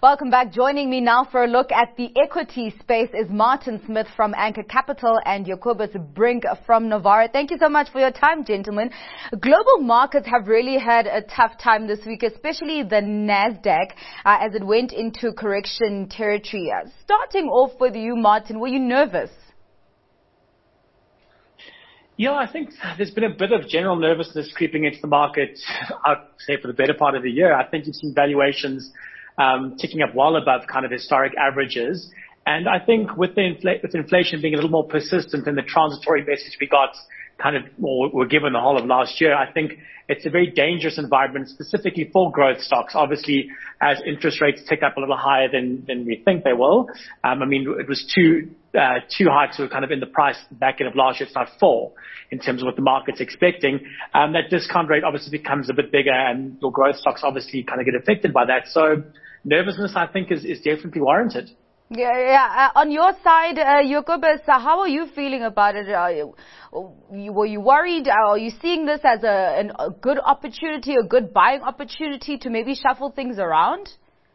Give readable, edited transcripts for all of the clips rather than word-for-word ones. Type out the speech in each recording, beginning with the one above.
Welcome back. Joining me now for a look at the equity space is Martin Smith from Anchor Capital and Jacobus Brink from Novara. Thank you so much for your time, gentlemen. Global markets have really had a tough time this week, especially the Nasdaq, as it went into correction territory. Starting off with you, Martin, were you nervous? Yeah, I think there's been a bit of general nervousness creeping into the market, I'd say, for the better part of the year. I think you've seen valuations ticking up well above kind of historic averages. And I think with inflation being a little more persistent than the transitory message we got kind of, or were given the whole of last year, I think it's a very dangerous environment, specifically for growth stocks. Obviously, as interest rates tick up a little higher than we think they will. I mean, it was two hikes were kind of in the price back end of last year. It's now 4 in terms of what the market's expecting. That discount rate obviously becomes a bit bigger, and your growth stocks obviously kind of get affected by that. So nervousness, I think, is definitely warranted. Yeah. On your side, Jacobus, how are you feeling about it? Were you worried? Are you seeing this as a good opportunity, a good buying opportunity to maybe shuffle things around?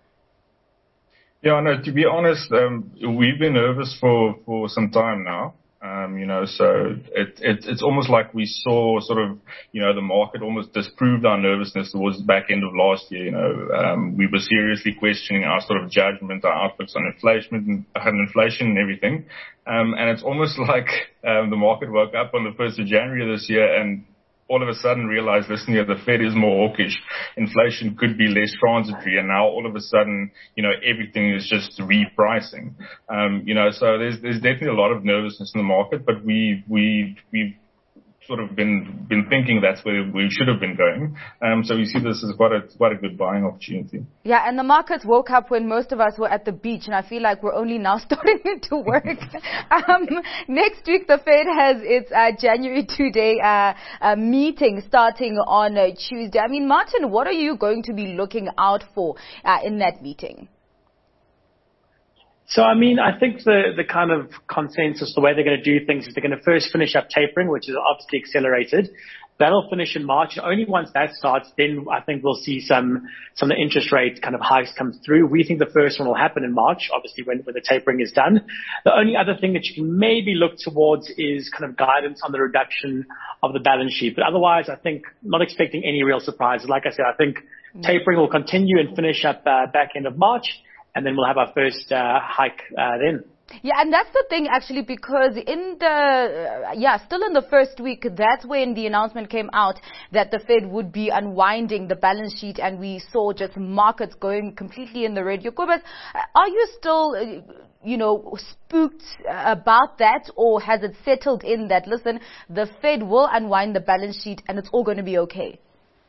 Yeah, no, to be honest, we've been nervous for some time now. So it's almost like we saw sort of, the market almost disproved our nervousness towards the back end of last year. We were seriously questioning our sort of judgment, our outlooks on inflation and everything. And it's almost like the market woke up on the 1st of January this year and all of a sudden realized, listen here, the Fed is more hawkish. Inflation could be less transitory. And now all of a sudden, everything is just repricing. So there's definitely a lot of nervousness in the market, but we've sort of been thinking that's where we should have been going. So we see this as quite a good buying opportunity. Yeah, and the markets woke up when most of us were at the beach, and I feel like we're only now starting to work. Next week, the Fed has its January 2-day meeting starting on Tuesday. I mean, Martin, what are you going to be looking out for in that meeting? So, I mean, I think the kind of consensus, the way they're going to do things is they're going to first finish up tapering, which is obviously accelerated. That'll finish in March. Only once that starts, then I think we'll see some of the interest rate kind of hikes come through. We think the first one will happen in March, obviously when the tapering is done. The only other thing that you can maybe look towards is kind of guidance on the reduction of the balance sheet. But otherwise, I think not expecting any real surprises. Like I said, I think tapering will continue and finish up back end of March. And then we'll have our first hike then. Yeah, and that's the thing actually, because still in the first week, that's when the announcement came out that the Fed would be unwinding the balance sheet, and we saw just markets going completely in the red. Jacobus, are you still, spooked about that, or has it settled in that, listen, the Fed will unwind the balance sheet and it's all going to be okay?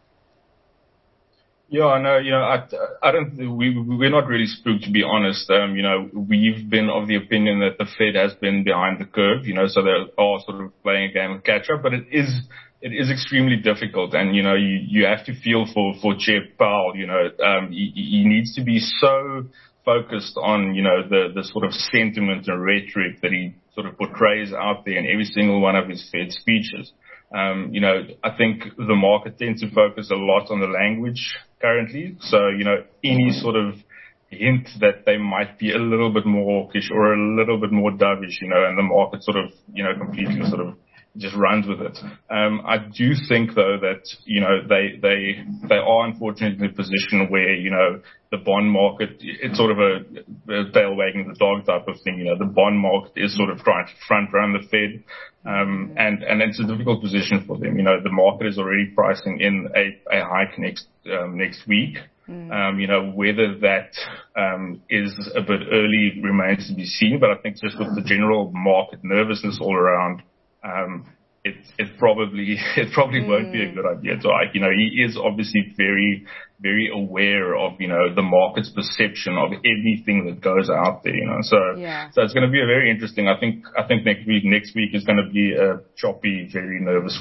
Yeah, no, we're not really spooked, to be honest. We've been of the opinion that the Fed has been behind the curve, so they are sort of playing a game of catch up, but it is extremely difficult. And, you have to feel for Chair Powell, he needs to be so focused on, the sort of sentiment and rhetoric that he sort of portrays out there in every single one of his Fed speeches. I think the market tends to focus a lot on the language currently. So, any sort of hint that they might be a little bit more hawkish or a little bit more dovish, and the market sort of, completely sort of just runs with it. I do think though that, they are unfortunately in a position where, the bond market, it's sort of a tail wagging the dog type of thing. The bond market is sort of trying to front run the Fed. And it's a difficult position for them. The market is already pricing in a hike next week. Whether that is a bit early remains to be seen, but I think just with the general market nervousness all around, it probably won't be a good idea to hike. He is obviously very, very aware of, the market's perception of everything that goes out there, So it's going to be a very interesting, I think next week is going to be a choppy, very nervous week.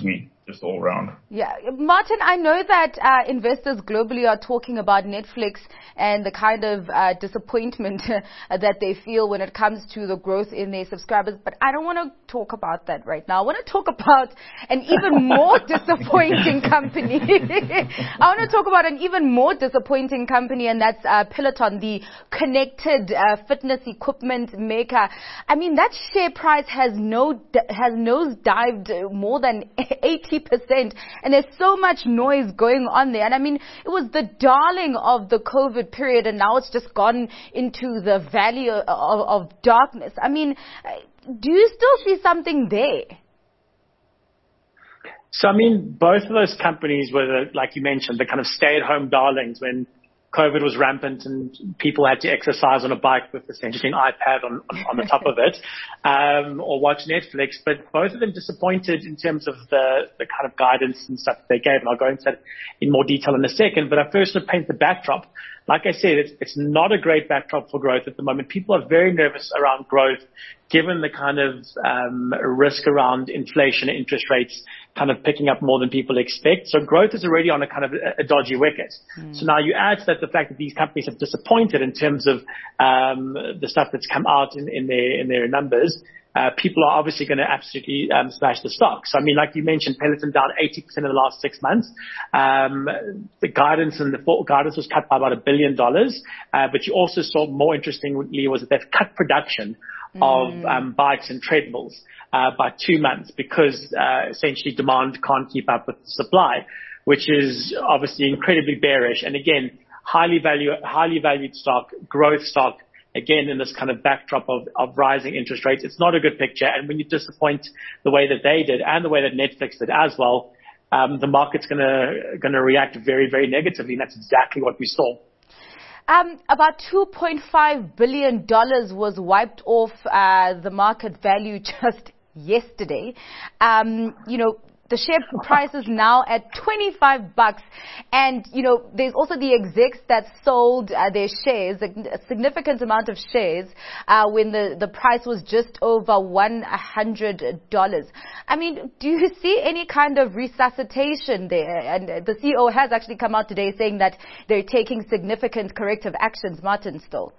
just all round. Yeah. Martin, I know that investors globally are talking about Netflix and the kind of disappointment that they feel when it comes to the growth in their subscribers, but I don't want to talk about that right now. I want to talk about an even more disappointing company. I want to talk about an even more disappointing company, and that's Peloton, the connected fitness equipment maker. I mean, that share price has nosedived more than 80%, and there's so much noise going on there. And I mean, it was the darling of the COVID period, and now it's just gone into the valley of darkness. I mean, do you still see something there? So, I mean, both of those companies were, like you mentioned, the kind of stay-at-home darlings when COVID was rampant and people had to exercise on a bike with essentially an iPad on the top of it, or watch Netflix. But both of them disappointed in terms of the kind of guidance and stuff that they gave. And I'll go into that in more detail in a second. But I first want to paint the backdrop. Like I said, it's not a great backdrop for growth at the moment. People are very nervous around growth, given the kind of risk around inflation and interest rates kind of picking up more than people expect. So growth is already on a kind of a dodgy wicket. So now you add to that the fact that these companies have disappointed in terms of the stuff that's come out in their numbers. People are obviously going to absolutely smash the stocks. I mean, like you mentioned, Peloton down 80% in the last 6 months. The guidance was cut by about $1 billion. But you also saw, more interestingly, was that they've cut production of bikes and treadmills by 2 months because essentially demand can't keep up with the supply, which is obviously incredibly bearish. And again, highly valued stock, growth stock. Again, in this kind of backdrop of rising interest rates, it's not a good picture. And when you disappoint the way that they did and the way that Netflix did as well, the market's gonna react very, very negatively. And that's exactly what we saw. About $2.5 billion was wiped off the market value just yesterday. The share price is now at $25. And, there's also the execs that sold their shares, a significant amount of shares, when the price was just over $100. I mean, do you see any kind of resuscitation there? And the CEO has actually come out today saying that they're taking significant corrective actions. Martin, still.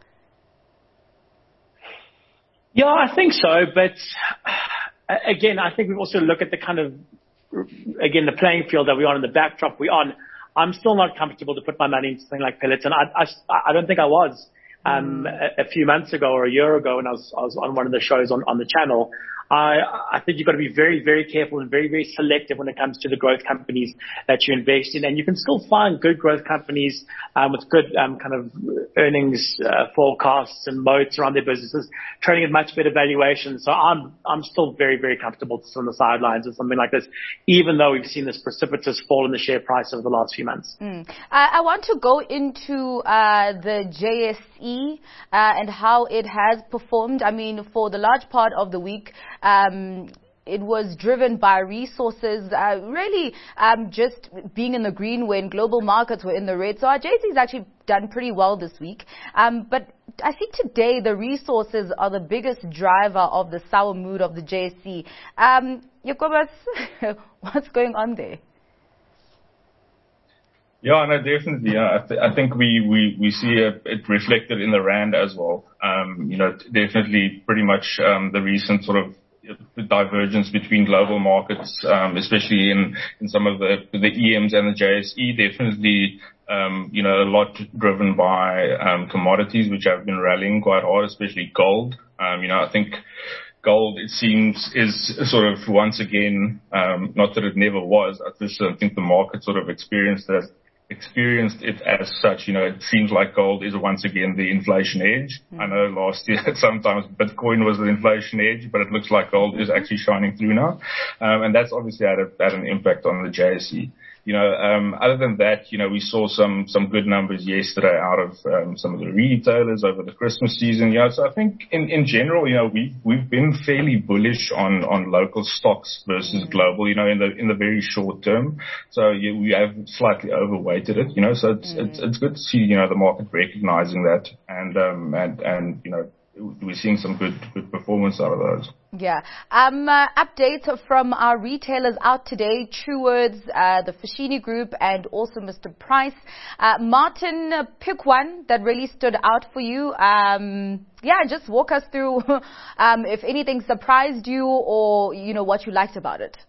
Yeah, I think so. But again, I think we also look at the kind of, the playing field that we're on and the backdrop we're on. I'm still not comfortable to put my money into something like Peloton. I don't think I was a few months ago or a year ago when I was on one of the shows on the channel. I think you've got to be very, very careful and very, very selective when it comes to the growth companies that you invest in. And you can still find good growth companies with good kind of earnings forecasts and moats around their businesses trading at much better valuations. So I'm still very, very comfortable to sit on the sidelines with something like this, even though we've seen this precipitous fall in the share price over the last few months. I want to go into the JSE and how it has performed. I mean, for the large part of the week, it was driven by resources, really just being in the green when global markets were in the red. So our JSE's actually done pretty well this week. But I think today the resources are the biggest driver of the sour mood of the JSE. Jacobus, what's going on there? Yeah, no, definitely. Yeah, I think we see it reflected in the rand as well. Definitely pretty much the recent sort of divergence between global markets, especially in some of the EMs and the JSE, definitely, a lot driven by commodities, which have been rallying quite hard, especially gold. I think gold, it seems, is sort of once again, not that it never was, I just don't think the market sort of experienced it as such. It seems like gold is once again the inflation edge. I know last year sometimes Bitcoin was the inflation edge, but it looks like gold is actually shining through now. And that's obviously had an impact on the JSE. Other than that, we saw some good numbers yesterday out of some of the retailers over the Christmas season. So I think in general, we've been fairly bullish on local stocks versus global, in the very short term. So we have slightly overweighted it, so it's good to see, the market recognizing that and we're seeing some good performance out of those. Yeah. Updates from our retailers out today, Truworths, the Foschini Group, and also Mr. Price. Martin, pick one that really stood out for you. Just walk us through if anything surprised you or, what you liked about it.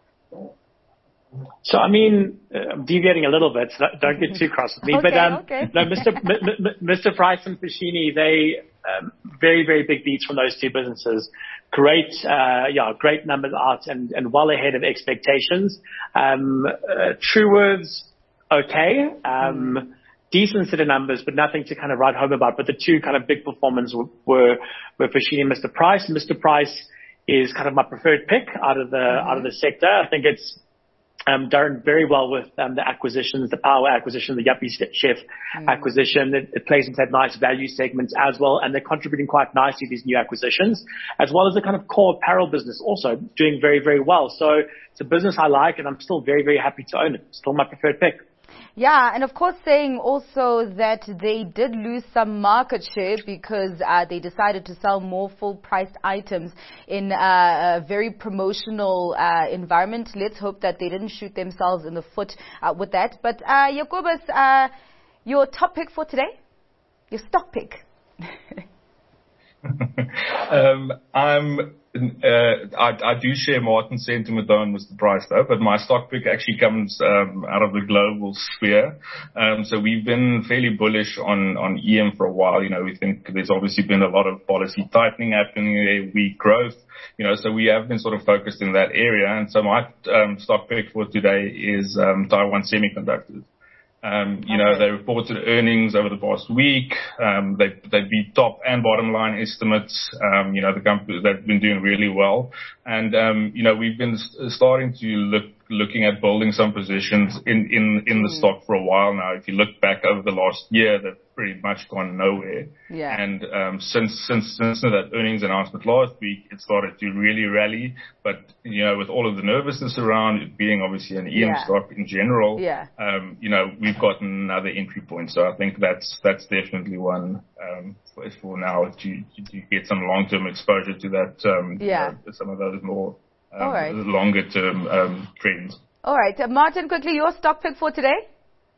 So, I mean, I'm deviating a little bit, so don't get too cross with me. Okay. No, Mr. Price and Foschini, they very, very big beats from those two businesses. Great numbers out and well ahead of expectations. Truworths, okay. Decent set of numbers, but nothing to kind of write home about. But the two kind of big performers were Foschini and Mr. Price. Mr. Price is kind of my preferred pick out of the sector. I think it's done very well with the acquisitions, the Power acquisition, the Yuppie Chef acquisition. It plays into that nice value segment as well, and they're contributing quite nicely to these new acquisitions, as well as the kind of core apparel business also doing very, very well. So it's a business I like, and I'm still very, very happy to own it. Still my preferred pick. Yeah, and of course saying also that they did lose some market share because they decided to sell more full-priced items in a very promotional environment. Let's hope that they didn't shoot themselves in the foot with that. But Jacobus, your top pick for today? Your stock pick? I do share Martin's sentiment on Mr. Price though, but my stock pick actually comes out of the global sphere. So we've been fairly bullish on EM for a while. We think there's obviously been a lot of policy tightening happening there, weak growth. So we have been sort of focused in that area. And so my stock pick for today is Taiwan Semiconductors. They reported earnings over the past week. They beat top and bottom line estimates. The company, they've been doing really well. And, we've been starting to looking at building some positions in the stock for a while now. If you look back over the last year, they've pretty much gone nowhere. Yeah. And, since that earnings announcement last week, it started to really rally. But, with all of the nervousness around it being obviously an EM stock in general, we've gotten another entry point. So I think that's definitely one, for now to get some long-term exposure to that, some of those more, longer term, trends. All right. Martin, quickly, your stock pick for today?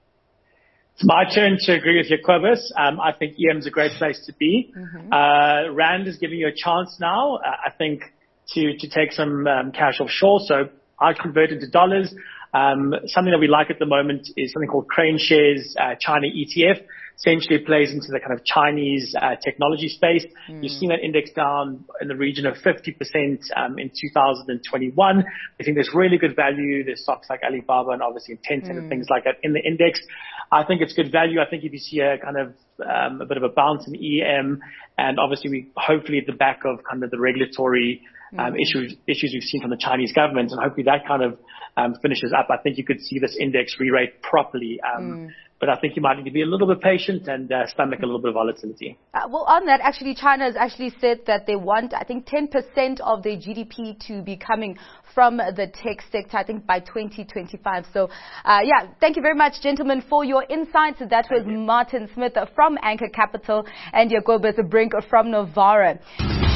It's my turn to agree with Jacobus. I think EM is a great place to be. Rand is giving you a chance now, I think, to take some cash offshore. So I convert into dollars. Something that we like at the moment is something called Crane Shares China ETF. Essentially, it plays into the kind of Chinese technology space. You've seen that index down in the region of 50% in 2021. I think there's really good value. There's stocks like Alibaba and obviously Tencent and things like that in the index. I think it's good value. I think if you see a kind of a bit of a bounce in EM, and obviously we hopefully at the back of kind of the regulatory issues we've seen from the Chinese government, and hopefully that kind of finishes up, I think you could see this index re-rate properly. But I think you might need to be a little bit patient and stomach a little bit of volatility. Well, on that, actually, China has actually said that they want, I think, 10% of their GDP to be coming from the tech sector, I think, by 2025. So, thank you very much, gentlemen, for your insights. That was Martin Smith from Anchor Capital and Jacobus Brink from Novara.